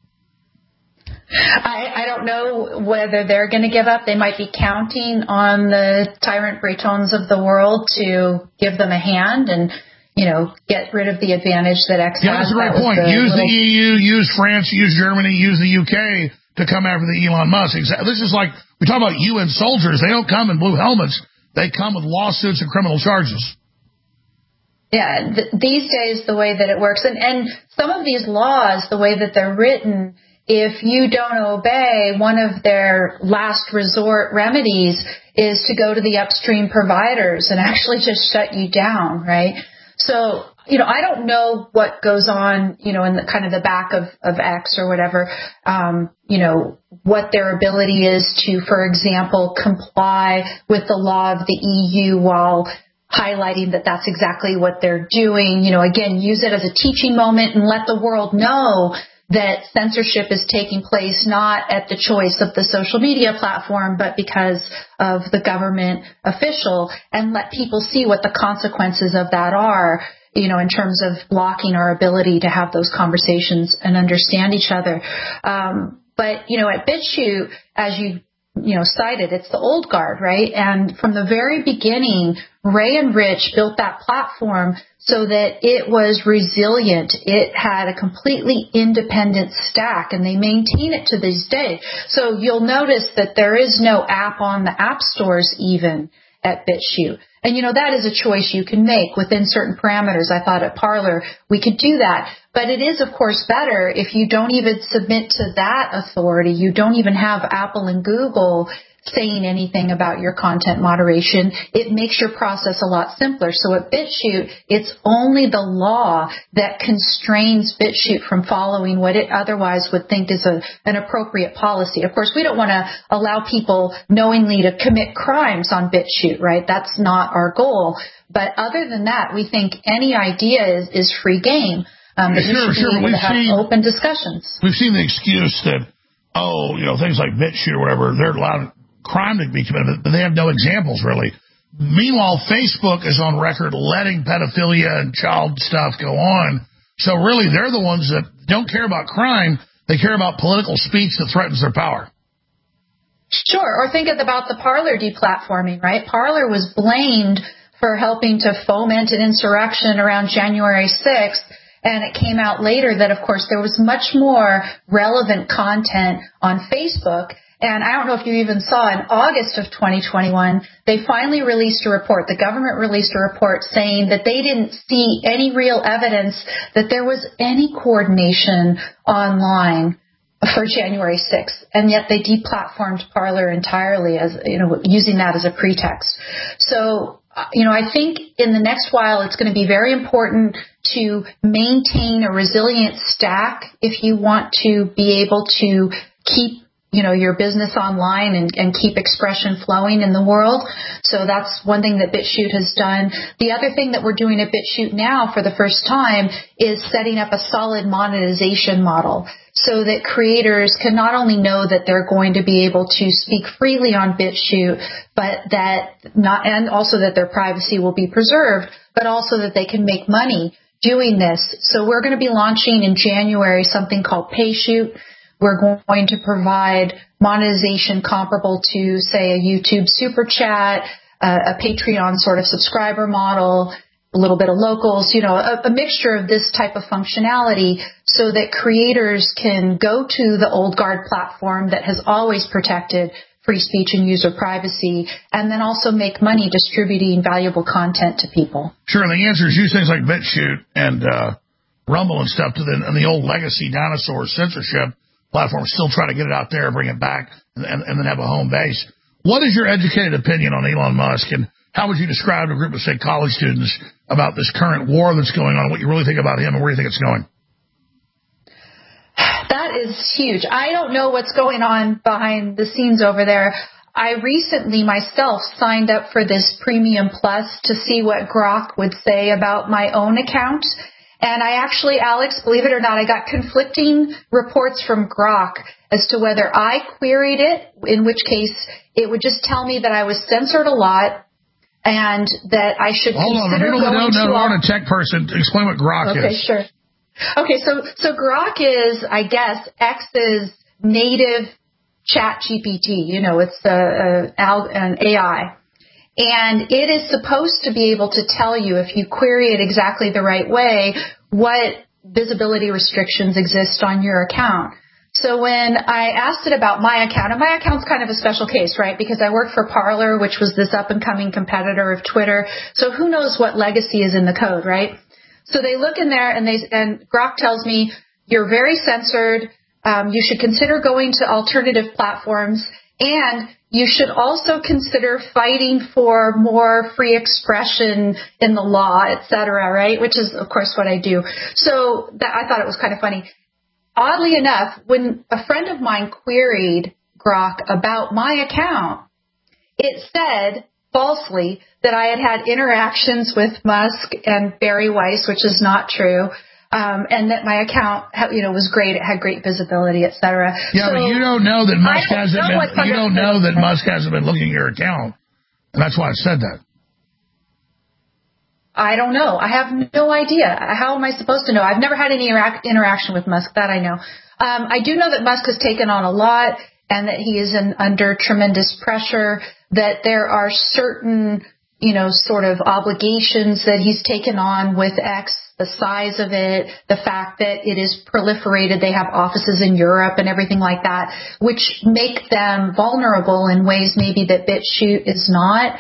I don't know whether they're going to give up. They might be counting on the tyrant Bretons of the world to give them a hand and, get rid of the advantage that X has. Yeah, that's a great point. Use the EU, use France, use Germany, use the UK to come after the Elon Musk. This is like, we talk about UN soldiers. They don't come in blue helmets. They come with lawsuits and criminal charges. Yeah, these days, the way that it works, and some of these laws, the way that they're written, if you don't obey, one of their last resort remedies is to go to the upstream providers and actually just shut you down, right? So, I don't know what goes on, in the kind of the back of X or whatever, what their ability is to, for example, comply with the law of the EU while highlighting that that's exactly what they're doing. Again, use it as a teaching moment and let the world know that censorship is taking place not at the choice of the social media platform, but because of the government official, and let people see what the consequences of that are, in terms of blocking our ability to have those conversations and understand each other. But at BitChute, as you cited, it's the old guard, right? And from the very beginning, Ray and Rich built that platform so that it was resilient. It had a completely independent stack, and they maintain it to this day. So you'll notice that there is no app on the app stores even at BitChute. And, that is a choice you can make within certain parameters. I thought at Parler we could do that. But it is, of course, better if you don't even submit to that authority. You don't even have Apple and Google saying anything about your content moderation. It makes your process a lot simpler. So at BitChute, it's only the law that constrains BitChute from following what it otherwise would think is an appropriate policy. Of course, we don't want to allow people knowingly to commit crimes on BitChute, right? That's not our goal. But other than that, we think any idea is free game. You should be able to have open discussions. We've seen the excuse that, things like BitChute or whatever, they're allowed crime to be committed, but they have no examples, really. Meanwhile, Facebook is on record letting pedophilia and child stuff go on. So really, they're the ones that don't care about crime. They care about political speech that threatens their power. Sure. Or think about the Parler deplatforming, right? Parler was blamed for helping to foment an insurrection around January 6th. And it came out later that, of course, there was much more relevant content on Facebook. And I don't know if you even saw, in August of 2021, they finally released a report. The government released a report saying that they didn't see any real evidence that there was any coordination online for January 6th. And yet they deplatformed Parler entirely, as using that as a pretext. So, I think in the next while, it's going to be very important to maintain a resilient stack if you want to be able to keep your business online and keep expression flowing in the world. So that's one thing that BitChute has done. The other thing that we're doing at BitChute now for the first time is setting up a solid monetization model so that creators can not only know that they're going to be able to speak freely on BitChute, and also that their privacy will be preserved, but also that they can make money doing this. So we're going to be launching in January something called PayShoot. We're going to provide monetization comparable to, say, a YouTube Super Chat, a Patreon sort of subscriber model, a little bit of locals, a mixture of this type of functionality so that creators can go to the old guard platform that has always protected free speech and user privacy, and then also make money distributing valuable content to people. Sure, and the answer is use things like BitChute and Rumble and stuff and the old legacy dinosaur censorship platform, still try to get it out there, bring it back, and then have a home base. What is your educated opinion on Elon Musk? And how would you describe to a group of, say, college students about this current war that's going on, what you really think about him and where you think it's going? That is huge. I don't know what's going on behind the scenes over there. I recently myself signed up for this Premium Plus to see what Grok would say about my own account. And I actually, Alex, believe it or not, I got conflicting reports from Grok as to whether I queried it, in which case it would just tell me that I was censored a lot and that I should consider going to... Hold on, no, I'm a tech person. Explain what Grok is. Okay, sure. Okay, so Grok is, I guess, X's native chat GPT. You know, it's an AI. And it is supposed to be able to tell you, if you query it exactly the right way, what visibility restrictions exist on your account. So when I asked it about my account, and my account's kind of a special case, right? Because I work for Parler, which was this up-and-coming competitor of Twitter. So who knows what legacy is in the code, right? So they look in there, and Grok tells me, you're very censored. You should consider going to alternative platforms, and you should also consider fighting for more free expression in the law, et cetera, right? Which is, of course, what I do. So I thought it was kind of funny. Oddly enough, when a friend of mine queried Grok about my account, it said falsely that I had interactions with Musk and Barry Weiss, which is not true. And that my account, was great. It had great visibility, et cetera. Yeah, so, but you don't know that Musk hasn't been. You don't know that Musk hasn't been looking at your account, and that's why I said that. I don't know. I have no idea. How am I supposed to know? I've never had any interaction with Musk. That I know. I do know that Musk has taken on a lot, and that he is under tremendous pressure. That there are certain, sort of obligations that he's taken on with X. The size of it, the fact that it is proliferated, they have offices in Europe and everything like that, which make them vulnerable in ways maybe that BitChute is not.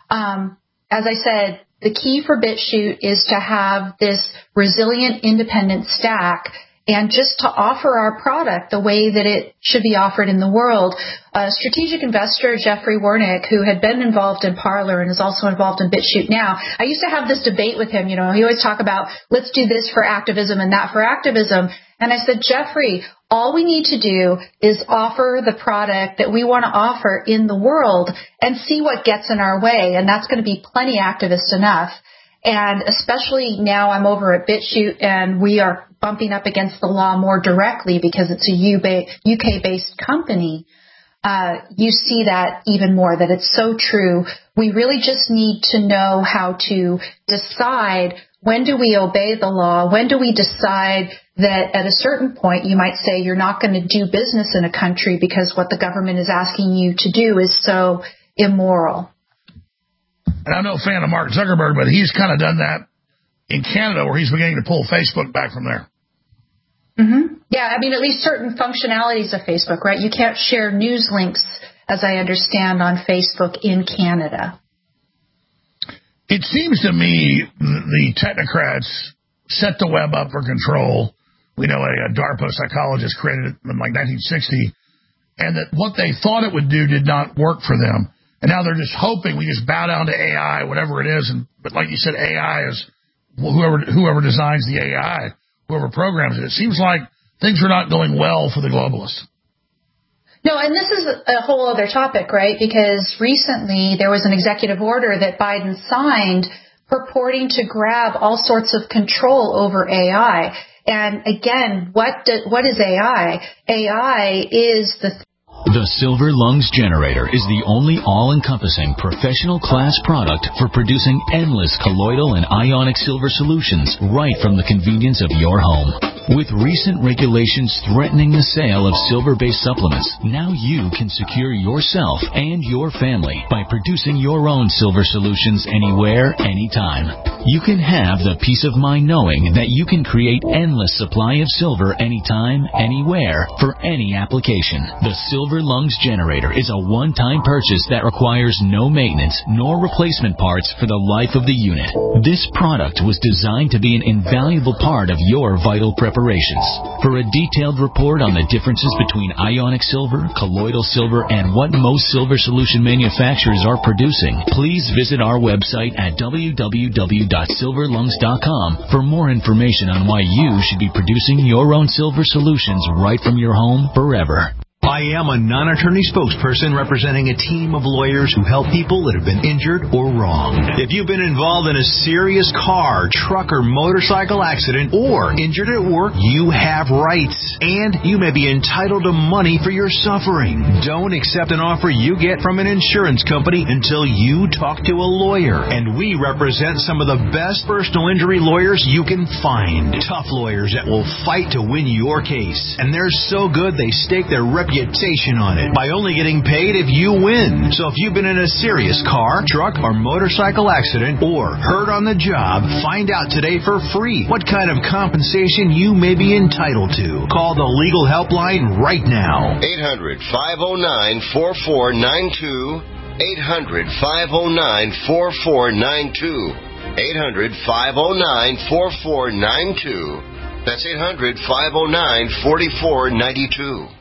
As I said, the key for BitChute is to have this resilient, independent stack and just to offer our product the way that it should be offered in the world. Strategic investor Jeffrey Wernick, who had been involved in Parler and is also involved in BitChute now, I used to have this debate with him. He always talk about, let's do this for activism and that for activism. And I said, Jeffrey, all we need to do is offer the product that we want to offer in the world and see what gets in our way. And that's going to be plenty activist enough. And especially now I'm over at BitChute and we are bumping up against the law more directly because it's a UK-based company. You see that even more, that it's so true. We really just need to know how to decide, when do we obey the law? When do we decide that at a certain point you might say you're not going to do business in a country because what the government is asking you to do is so immoral? And I'm no fan of Mark Zuckerberg, but he's kind of done that in Canada where he's beginning to pull Facebook back from there. Mm-hmm. Yeah, I mean, at least certain functionalities of Facebook, right? You can't share news links, as I understand, on Facebook in Canada. It seems to me the technocrats set the web up for control. We know a DARPA psychologist created it in like 1960, and that what they thought it would do did not work for them. And now they're just hoping we just bow down to AI, whatever it is. But like you said, AI is whoever designs the AI, whoever programs it. It seems like things are not going well for the globalists. No, and this is a whole other topic, right? Because recently there was an executive order that Biden signed purporting to grab all sorts of control over AI. And again, what is AI? AI is The Silver Lungs Generator is the only all-encompassing professional class product for producing endless colloidal and ionic silver solutions right from the convenience of your home. With recent regulations threatening the sale of silver-based supplements, now you can secure yourself and your family by producing your own silver solutions anywhere, anytime. you can have the peace of mind knowing that you can create endless supply of silver anytime, anywhere, for any application. The Silver Lungs Generator is a one-time purchase that requires no maintenance nor replacement parts for the life of the unit. This product was designed to be an invaluable part of your vital preparations. For a detailed report on the differences between ionic silver, colloidal silver, and what most silver solution manufacturers are producing, please visit our website at www.silverlungs.com for more information on why you should be producing your own silver solutions right from your home forever. I am a non-attorney spokesperson representing a team of lawyers who help people that have been injured or wronged. If you've been involved in a serious car, truck, or motorcycle accident or injured at work, you have rights, and you may be entitled to money for your suffering. Don't accept an offer you get from an insurance company until you talk to a lawyer, and we represent some of the best personal injury lawyers you can find. Tough lawyers that will fight to win your case, and they're so good they stake their reputation on it by only getting paid if you win. So if you've been in a serious car, truck, or motorcycle accident or hurt on the job, find out today for free what kind of compensation you may be entitled to. Call the legal helpline right now. 800-509-4492. 800-509-4492. 800-509-4492. That's 800-509-4492.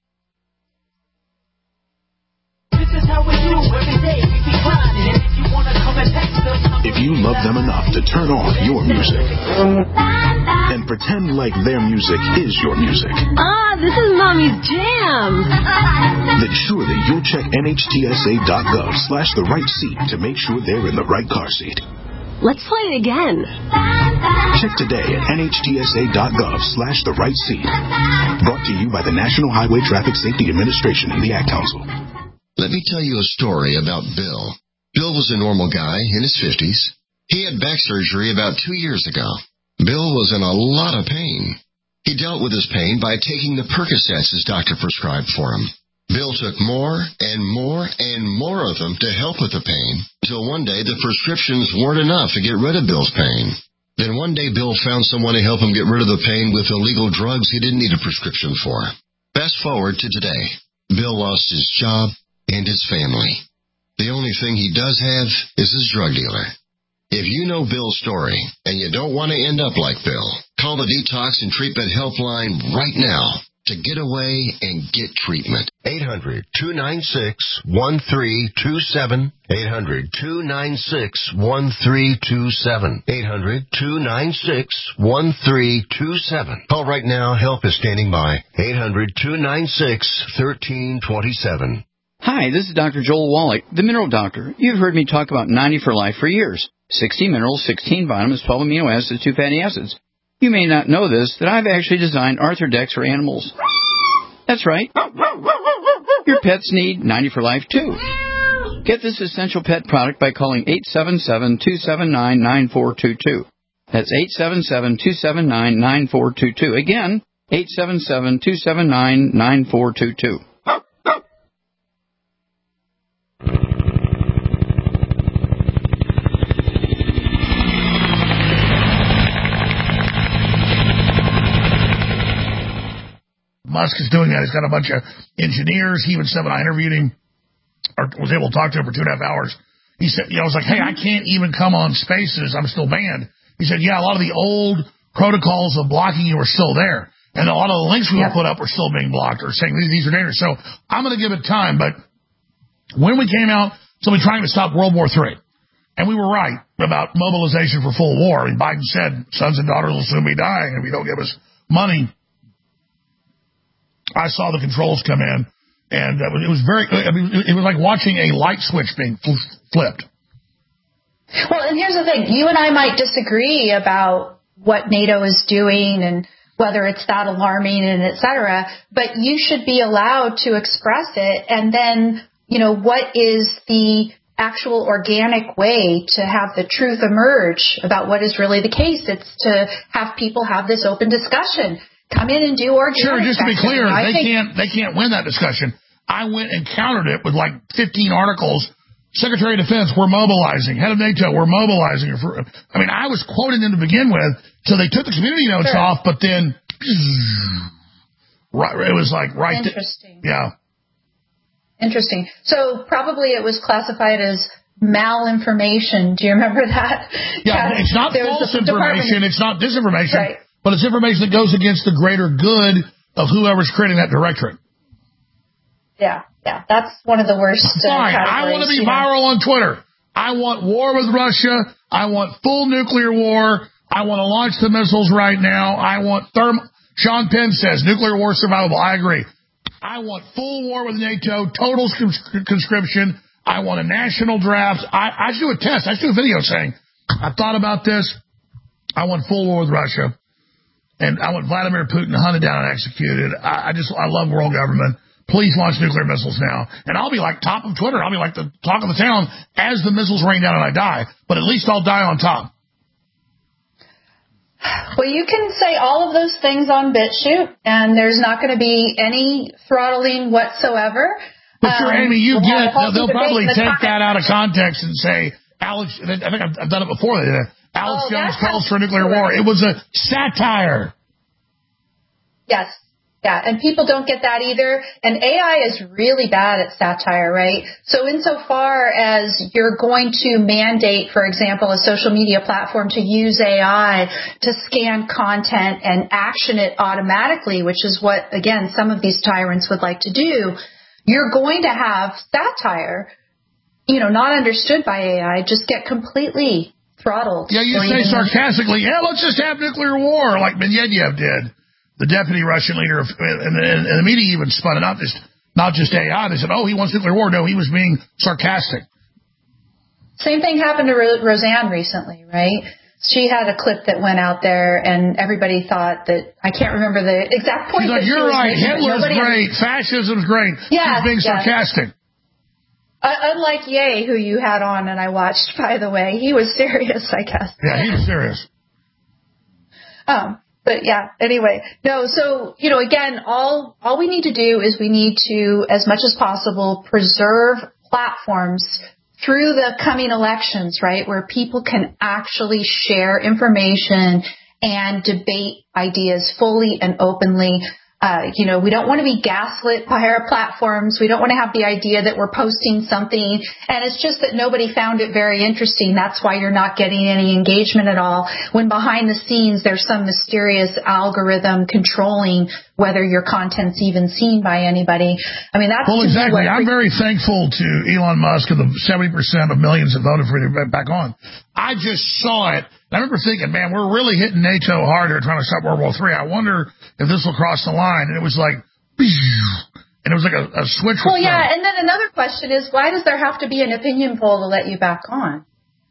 If you love them enough to turn on your music and pretend like their music is your music, this is Mommy's jam, then surely you'll check NHTSA.gov/the-right-seat to make sure they're in the right car seat. Let's play it again. Check today at NHTSA.gov/the-right-seat. Brought to you by the National Highway Traffic Safety Administration and the Ad Council. Let me tell you a story about Bill. Bill was a normal guy in his 50s. He had back surgery about 2 years ago. Bill was in a lot of pain. He dealt with his pain by taking the Percocets his doctor prescribed for him. Bill took more and more and more of them to help with the pain, until one day the prescriptions weren't enough to get rid of Bill's pain. Then one day Bill found someone to help him get rid of the pain with illegal drugs he didn't need a prescription for. Fast forward to today. Bill lost his job and his family. The only thing he does have is his drug dealer. If you know Bill's story and you don't want to end up like Bill, call the Detox and Treatment Helpline right now to get away and get treatment. 800-296-1327. 800-296-1327. 800-296-1327. Call right now. Help is standing by. 800-296-1327. Hi, this is Dr. Joel Wallach, the Mineral Doctor. You've heard me talk about 90 for Life for years. 60 minerals, 16 vitamins, 12 amino acids, 2 fatty acids. You may not know this, that I've actually designed Arthrodex for animals. That's right. Your pets need 90 for Life, too. Get this essential pet product by calling 877-279-9422. That's 877-279-9422. Again, 877-279-9422. Musk is doing that. He's got a bunch of engineers. He even said when I interviewed him, or was able to talk to him for 2.5 hours, he said, I was like, hey, I can't even come on Spaces. I'm still banned. He said, yeah, a lot of the old protocols of blocking you are still there. And a lot of the links we would put up were still being blocked or saying these are dangerous. So I'm going to give it time. But when we came out, somebody trying to stop World War III, and we were right about mobilization for full war. I mean, Biden said sons and daughters will soon be dying if you don't give us money. I saw the controls come in, and it was it was like watching a light switch being flipped. Well, and here's the thing. You and I might disagree about what NATO is doing and whether it's that alarming and et cetera, but you should be allowed to express it. And then, what is the actual organic way to have the truth emerge about what is really the case? It's to have people have this open discussion. Come in and do organic. Sure, just to be clear, they can't win that discussion. I went and countered it with like 15 articles Secretary of Defense, we're mobilizing. Head of NATO, we're mobilizing. I mean, I was quoting them to begin with, so they took the community notes off, but then it was like right. Interesting. Yeah. Interesting. So probably it was classified as malinformation. Do you remember that? Yeah, it's not false information. It's not disinformation. Right. But it's information that goes against the greater good of whoever's creating that directorate. Yeah. That's one of the worst. Fine. I want to be viral on Twitter. I want war with Russia. I want full nuclear war. I want to launch the missiles right now. I want Sean Penn says nuclear war survivable. I agree. I want full war with NATO, total conscription. I want a national draft. I should do a test. I should do a video saying, I thought about this. I want full war with Russia. And I want Vladimir Putin hunted down and executed. I love world government. Please launch nuclear missiles now. And I'll be like top of Twitter. I'll be like the talk of the town as the missiles rain down and I die. But at least I'll die on top. Well, you can say all of those things on BitChute, and there's not going to be any throttling whatsoever. But sure, Amy, they'll probably take that out of context and say, Alex, I think I've done it before. Alex Jones calls for a nuclear war. It was a satire. Yes. Yeah, and people don't get that either. And AI is really bad at satire, right? So insofar as you're going to mandate, for example, a social media platform to use AI to scan content and action it automatically, which is what, again, some of these tyrants would like to do, you're going to have satire, not understood by AI, just get completely throttled. Yeah, you say sarcastically, let's just have nuclear war like Medvedev did. The deputy Russian leader, and the media even spun it out, not just AI. They said, he wants nuclear war. No, he was being sarcastic. Same thing happened to Roseanne recently, right? She had a clip that went out there, and everybody thought that, I can't remember the exact point. She's like, you're right, Hitler's great, fascism's great. Yeah, she's being sarcastic. Unlike Ye, who you had on and I watched, by the way. He was serious, I guess. Yeah, he was serious. But yeah, anyway, no, so, again, all we need to do is we need to, as much as possible, preserve platforms through the coming elections, right, where people can actually share information and debate ideas fully and openly. We don't want to be gaslit by our platforms. We don't want to have the idea that we're posting something and it's just that nobody found it very interesting. That's why you're not getting any engagement at all. When behind the scenes, there's some mysterious algorithm controlling whether your content's even seen by anybody. I mean, that's... Well, exactly. I'm very thankful to Elon Musk and the 70% of millions that voted for him back on. I just saw it. I remember thinking, man, we're really hitting NATO harder trying to stop World War III. I wonder if this will cross the line. And it was like, and it was like a switch. Well, yeah, and then another question is, why does there have to be an opinion poll to let you back on?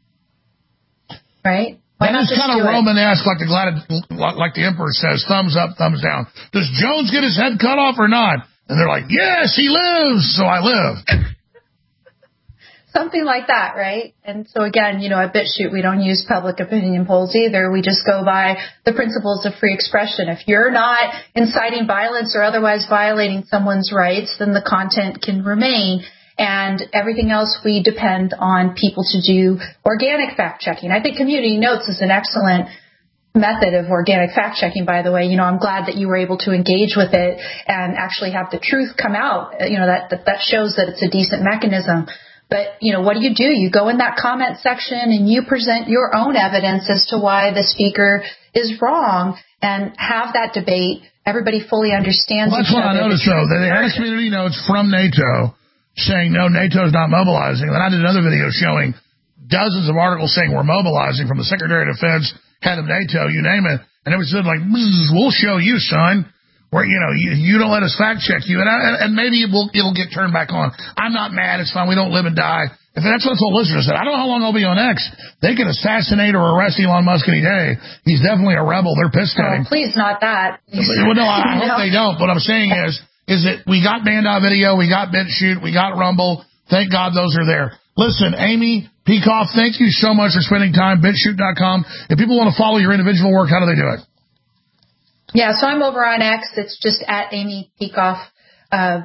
Right? That is kind of Romanesque, like the emperor says, thumbs up, thumbs down. Does Jones get his head cut off or not? And they're like, yes, he lives, so I live. Something like that, right? And so again, at BitChute, we don't use public opinion polls either. We just go by the principles of free expression. If you're not inciting violence or otherwise violating someone's rights, then the content can remain. And everything else, we depend on people to do organic fact-checking. I think Community Notes is an excellent method of organic fact-checking, by the way. I'm glad that you were able to engage with it and actually have the truth come out. That shows that it's a decent mechanism. But, what do? You go in that comment section and you present your own evidence as to why the speaker is wrong and have that debate. Everybody fully understands each other. That's what I noticed, though. They had a Community Notes from NATO saying, no, NATO's not mobilizing. And then I did another video showing dozens of articles saying we're mobilizing from the Secretary of Defense, head of NATO, you name it. And it was said like, we'll show you, son. Where, you don't let us fact check you. And maybe it'll get turned back on. I'm not mad. It's fine. We don't live and die. If that's what the listener said, I don't know how long I'll be on X. They can assassinate or arrest Elon Musk any day. He's definitely a rebel. They're pissed at him. Please, not that. Well, no, I hope they don't. What I'm saying is that we got Band.video, we got BitChute, we got Rumble. Thank God those are there. Listen, Amy Peikoff, thank you so much for spending time. BitChute.com. If people want to follow your individual work, how do they do it? Yeah, so I'm over on X. It's just at Amy Peikoff.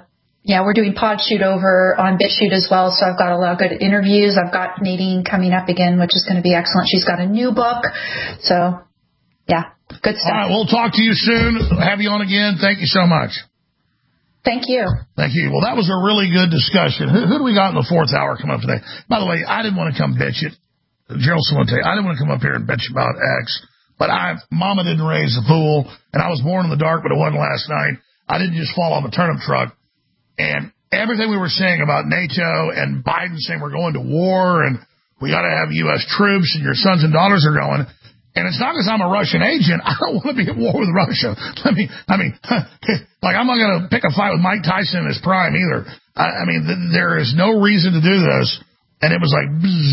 Yeah, we're doing PodShoot over on BitChute as well, so I've got a lot of good interviews. I've got Nadine coming up again, which is going to be excellent. She's got a new book, so yeah, good stuff. All right, we'll talk to you soon. Have you on again. Thank you so much. Thank you. Thank you. Well, that was a really good discussion. Who do we got in the fourth hour coming up today? By the way, I didn't want to come bitch it. Gerald Celente, I didn't want to come up here and bitch about X, but Mama didn't raise a fool, and I was born in the dark, but it wasn't last night. I didn't just fall off a turnip truck. And everything we were saying about NATO and Biden saying we're going to war and we got to have U.S. troops and your sons and daughters are going. And it's not because I'm a Russian agent. I don't want to be at war with Russia. Like I'm not going to pick a fight with Mike Tyson in his prime either. There is no reason to do this. And it was like,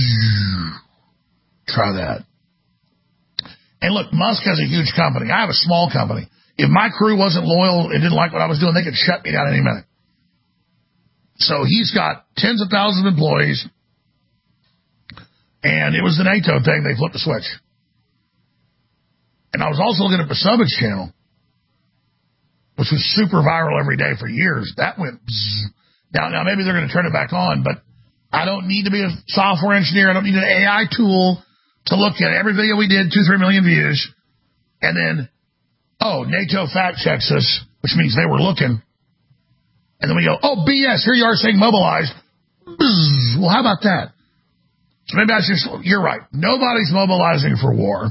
try that. And look, Musk has a huge company. I have a small company. If my crew wasn't loyal and didn't like what I was doing, they could shut me down any minute. So he's got tens of thousands of employees. And it was the NATO thing. They flipped the switch. And I was also looking at Basubik's channel, which was super viral every day for years. That went bzzz. Now maybe they're going to turn it back on, but I don't need to be a software engineer. I don't need an AI tool to look at every video we did, 2-3 million views, and then, NATO fact checks us, which means they were looking. And then we go, BS, here you are saying mobilize. Bzzz. Well, how about that? So maybe you're right. Nobody's mobilizing for war.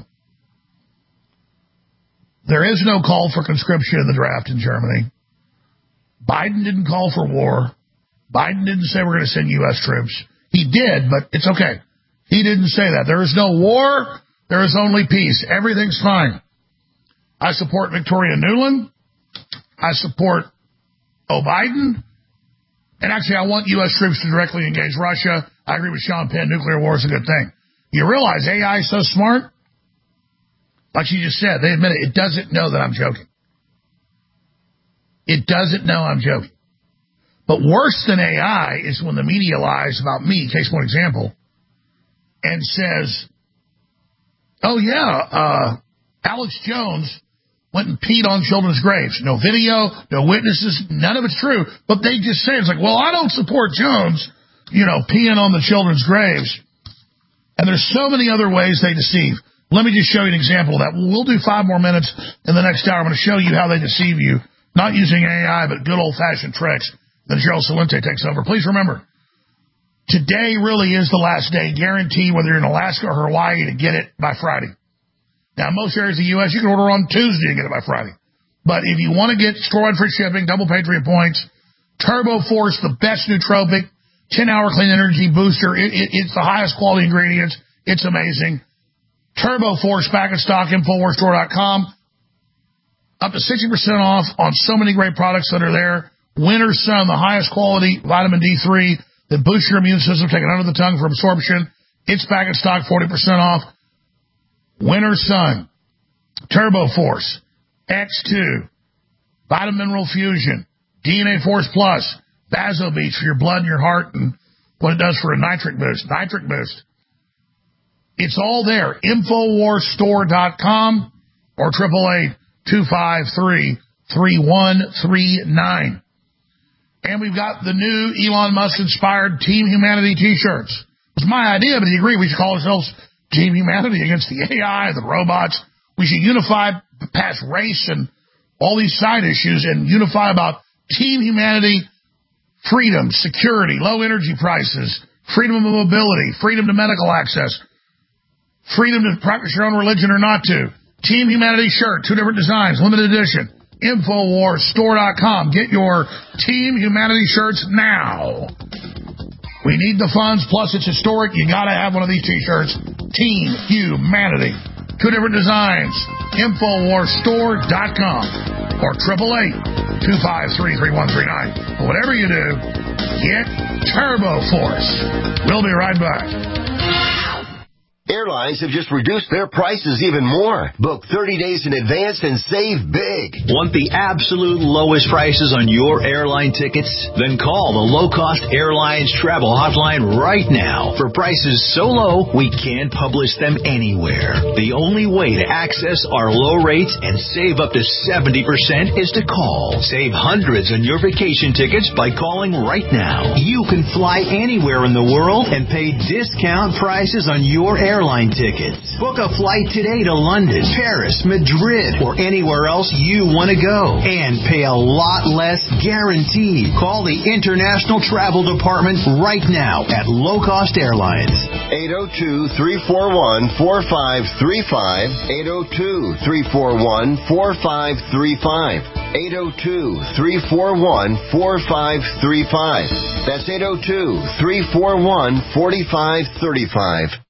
There is no call for conscription in the draft in Germany. Biden didn't call for war. Biden didn't say we're going to send U.S. troops. He did, but it's okay. He didn't say that. There is no war. There is only peace. Everything's fine. I support Victoria Nuland. I support Biden. And actually, I want U.S. troops to directly engage Russia. I agree with Sean Penn. Nuclear war is a good thing. You realize AI is so smart? Like she just said, they admit it. It doesn't know that I'm joking. It doesn't know I'm joking. But worse than AI is when the media lies about me, case one example, and says, Alex Jones went and peed on children's graves. No video, no witnesses, none of it's true. But they just say, it's like, well, I don't support Jones, peeing on the children's graves. And there's so many other ways they deceive. Let me just show you an example of that. We'll do 5 more minutes in the next hour. I'm going to show you how they deceive you, not using AI, but good old-fashioned tricks. Then Gerald Celente takes over. Please remember, today really is the last day. Guarantee whether you're in Alaska or Hawaii to get it by Friday. Now, in most areas of the U.S., you can order on Tuesday and get it by Friday. But if you want to get store-wide free shipping, double Patriot points, Turbo Force, the best nootropic, 10-hour clean energy booster. It's the highest quality ingredients. It's amazing. Turbo Force back in stock, InfoWarsStore.com. Up to 60% off on so many great products that are there. Winter Sun, the highest quality vitamin D3 that boosts your immune system, taken under the tongue for absorption. It's back in stock, 40% off. Winter Sun, Turbo Force, X2, Vitamin Mineral Fusion, DNA Force Plus, Vaso Beats for your blood and your heart and what it does for a nitric boost. It's all there. InfoWarsStore.com or 888-253-3139. And we've got the new Elon Musk-inspired Team Humanity T-shirts. It was my idea, but he agreed we should call ourselves Team Humanity against the AI, the robots. We should unify past race and all these side issues and unify about Team Humanity, freedom, security, low energy prices, freedom of mobility, freedom to medical access, freedom to practice your own religion or not to. Team Humanity shirt, 2 different designs, limited edition. InfoWarsStore.com. Get your Team Humanity shirts now. We need the funds, plus it's historic. You got to have one of these T-shirts. Team Humanity. 2 different designs. InfoWarsStore.com or 888-253-3139. Whatever you do, get Turbo Force. We'll be right back. Airlines have just reduced their prices even more. Book 30 days in advance and save big. Want the absolute lowest prices on your airline tickets? Then call the Low Cost Airlines Travel Hotline right now. For prices so low, we can't publish them anywhere. The only way to access our low rates and save up to 70% is to call. Save hundreds on your vacation tickets by calling right now. You can fly anywhere in the world and pay discount prices on your airline tickets. Book a flight today to London, Paris, Madrid, or anywhere else you want to go. And pay a lot less guaranteed. Call the International Travel Department right now at Low Cost Airlines. 802-341-4535. 802-341-4535. 802-341-4535. That's 802-341-4535.